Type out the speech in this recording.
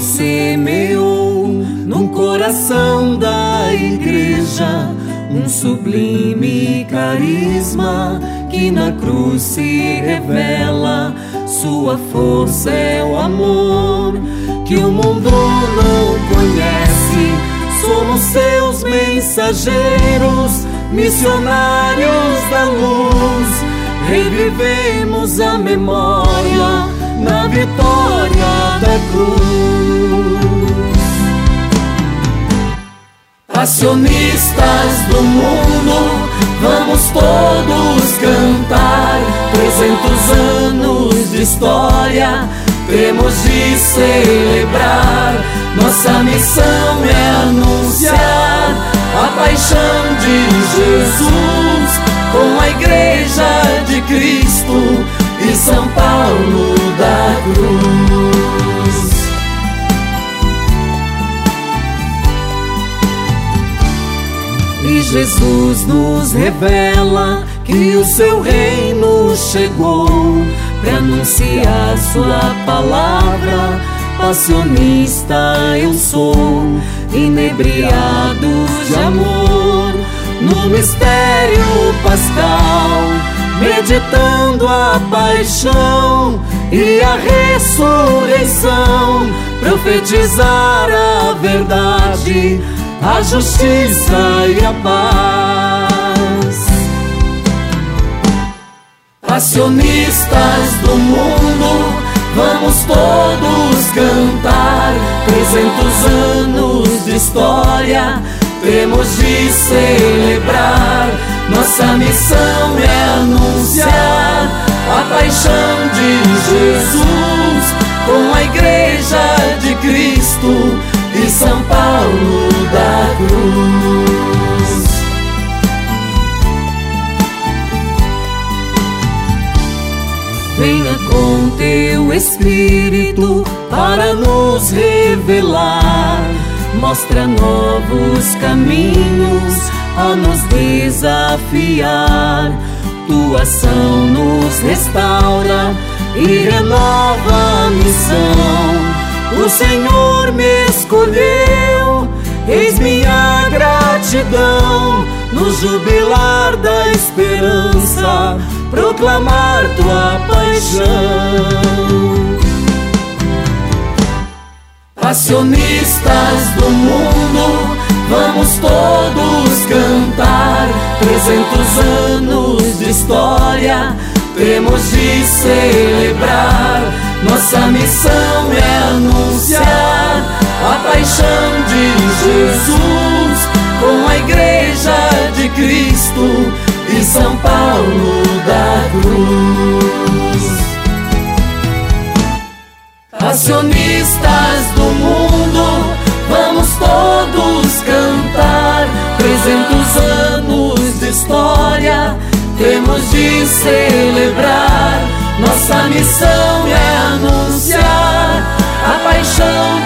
semeou no coração da igreja um sublime carisma que na cruz se revela. Sua força é o amor que o mundo não conhece. Somos seus mensageiros, missionários da luz. Revivemos a memória na vitória da cruz. Passionistas do mundo, vamos todos cantar. 300 anos de história temos de celebrar. Nossa missão é anunciar a paixão de Jesus com a Igreja de Cristo e São Paulo da Cruz. E Jesus nos revela que o seu reino chegou para anunciar sua palavra. Passionista eu sou, inebriado de amor, no mistério pascal, meditando a paixão e a ressurreição, profetizar a verdade, a justiça e a paz. Passionistas do mundo, vamos todos cantar. 300 anos de história temos de celebrar. Nossa missão é anunciar a paixão de Jesus com a Igreja de Cristo e São Paulo da Cruz. Venha com teu Espírito para nos revelar. Mostra novos caminhos a nos desafiar. Tua ação nos restaura e renova a missão. O Senhor me escolheu, eis minha gratidão. No jubilar da esperança, proclamar tua paixão. Passionistas do mundo, vamos todos cantar. 300 anos de história temos de celebrar. Nossa missão é anunciar a paixão de Jesus com a Igreja de Cristo e São Paulo da Cruz. Passionistas do mundo, vamos todos cantar. 300 anos de história temos de celebrar. Nossa missão é anunciar a paixão